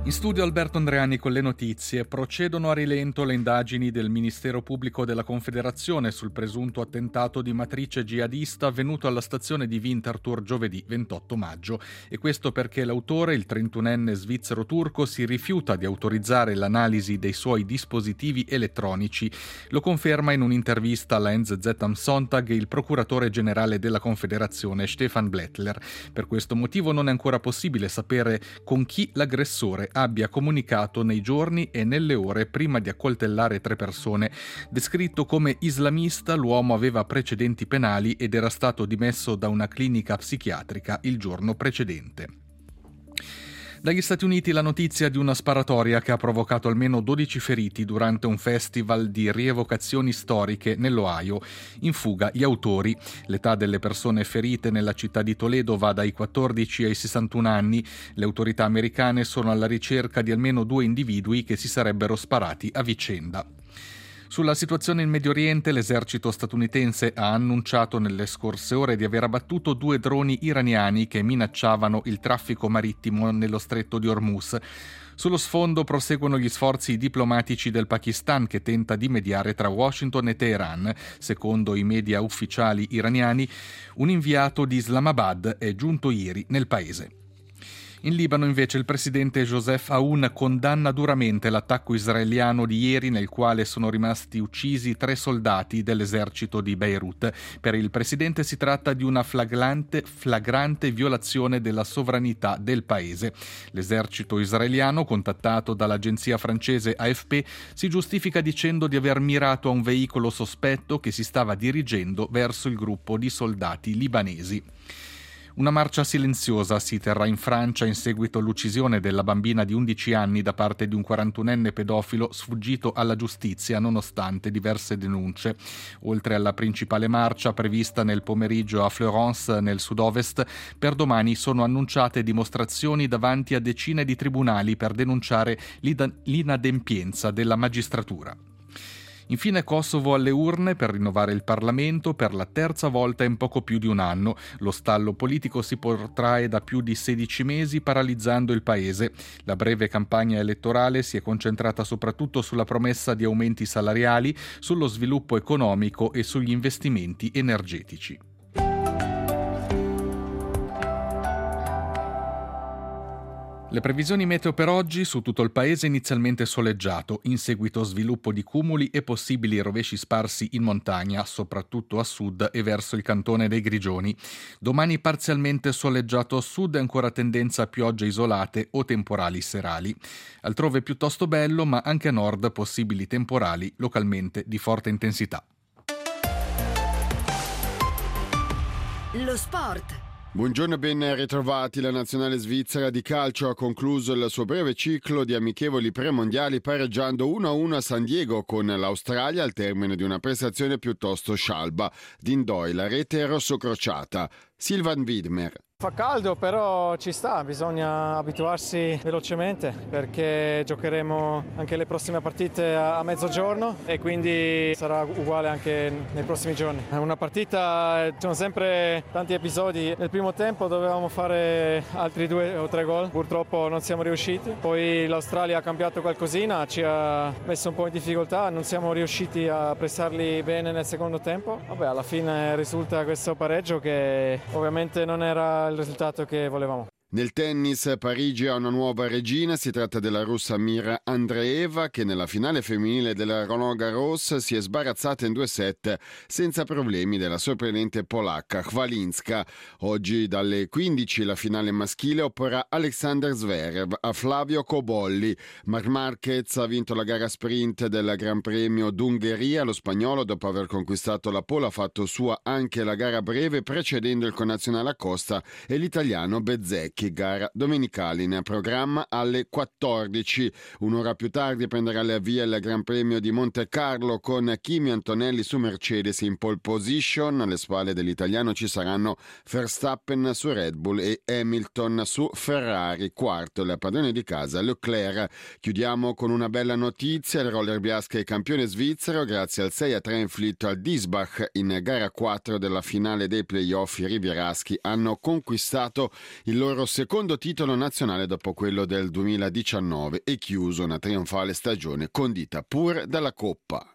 In studio Alberto Andreani con le notizie. Procedono a rilento le indagini del Ministero Pubblico della Confederazione sul presunto attentato di matrice jihadista avvenuto alla stazione di Winterthur giovedì 28 maggio. E questo perché l'autore, il 31enne svizzero-turco, si rifiuta di autorizzare l'analisi dei suoi dispositivi elettronici. Lo conferma in un'intervista alla NZZ am Sonntag il procuratore generale della Confederazione Stefan Blättler. Per questo motivo non è ancora possibile sapere con chi l'aggressore abbia comunicato nei giorni e nelle ore prima di accoltellare 3 persone. Descritto come islamista, l'uomo aveva precedenti penali ed era stato dimesso da una clinica psichiatrica il giorno precedente. Dagli Stati Uniti la notizia di una sparatoria che ha provocato almeno 12 feriti durante un festival di rievocazioni storiche nell'Ohio. In fuga gli autori. L'età delle persone ferite nella città di Toledo va dai 14 ai 61 anni. Le autorità americane sono alla ricerca di almeno 2 individui che si sarebbero sparati a vicenda. Sulla situazione in Medio Oriente, l'esercito statunitense ha annunciato nelle scorse ore di aver abbattuto 2 droni iraniani che minacciavano il traffico marittimo nello stretto di Hormuz. Sullo sfondo proseguono gli sforzi diplomatici del Pakistan che tenta di mediare tra Washington e Teheran. Secondo i media ufficiali iraniani, un inviato di Islamabad è giunto ieri nel paese. In Libano invece il presidente Joseph Aoun condanna duramente l'attacco israeliano di ieri nel quale sono rimasti uccisi 3 soldati dell'esercito di Beirut. Per il presidente si tratta di una flagrante violazione della sovranità del paese. L'esercito israeliano, contattato dall'agenzia francese AFP, si giustifica dicendo di aver mirato a un veicolo sospetto che si stava dirigendo verso il gruppo di soldati libanesi. Una marcia silenziosa si terrà in Francia in seguito all'uccisione della bambina di 11 anni da parte di un 41enne pedofilo sfuggito alla giustizia nonostante diverse denunce. Oltre alla principale marcia prevista nel pomeriggio a Fleurance, nel sud-ovest, per domani sono annunciate dimostrazioni davanti a decine di tribunali per denunciare l'inadempienza della magistratura. Infine Kosovo alle urne per rinnovare il Parlamento per la 3ª volta in poco più di un anno. Lo stallo politico si protrae da più di 16 mesi, paralizzando il paese. La breve campagna elettorale si è concentrata soprattutto sulla promessa di aumenti salariali, sullo sviluppo economico e sugli investimenti energetici. Le previsioni meteo per oggi: su tutto il paese inizialmente soleggiato, in seguito sviluppo di cumuli e possibili rovesci sparsi in montagna, soprattutto a sud e verso il cantone dei Grigioni. Domani parzialmente soleggiato a sud e ancora tendenza a piogge isolate o temporali serali. Altrove piuttosto bello, ma anche a nord possibili temporali localmente di forte intensità. Lo sport. Buongiorno e ben ritrovati. La nazionale svizzera di calcio ha concluso il suo breve ciclo di amichevoli premondiali pareggiando 1-1 a San Diego con l'Australia al termine di una prestazione piuttosto scialba. Dindoi, la rete rossocrociata. Silvan Widmer. Fa caldo, però ci sta, bisogna abituarsi velocemente perché giocheremo anche le prossime partite a mezzogiorno e quindi sarà uguale anche nei prossimi giorni. È una partita, ci sono sempre tanti episodi. Nel primo tempo dovevamo fare altri 2 o 3 gol, purtroppo non siamo riusciti. Poi l'Australia ha cambiato qualcosina, ci ha messo un po' in difficoltà, non siamo riusciti a pressarli bene nel secondo tempo. Vabbè, alla fine risulta questo pareggio che ovviamente non era il risultato che volevamo. Nel tennis Parigi ha una nuova regina, si tratta della russa Mira Andreeva che nella finale femminile della Roland Garros si è sbarazzata in 2 set senza problemi della sorprendente polacca Chwalinska. Oggi dalle 15 la finale maschile opporrà Alexander Zverev a Flavio Cobolli. Marc Marquez ha vinto la gara sprint del Gran Premio d'Ungheria. Lo spagnolo, dopo aver conquistato la pole, ha fatto sua anche la gara breve precedendo il connazionale Acosta e l'italiano Bezzecchi. Gara domenicale in programma alle 14. Un'ora più tardi prenderà il via il Gran Premio di Monte Carlo con Kimi Antonelli su Mercedes in pole position. Alle spalle dell'italiano ci saranno Verstappen su Red Bull e Hamilton su Ferrari. Quarto il padrone di casa Leclerc. Chiudiamo con una bella notizia: il roller Biasca è campione svizzero grazie al 6-3 inflitto al Diesbach in gara 4 della finale dei playoff. I rivieraschi hanno conquistato il loro secondo titolo nazionale dopo quello del 2019 e chiuso una trionfale stagione condita pure dalla Coppa.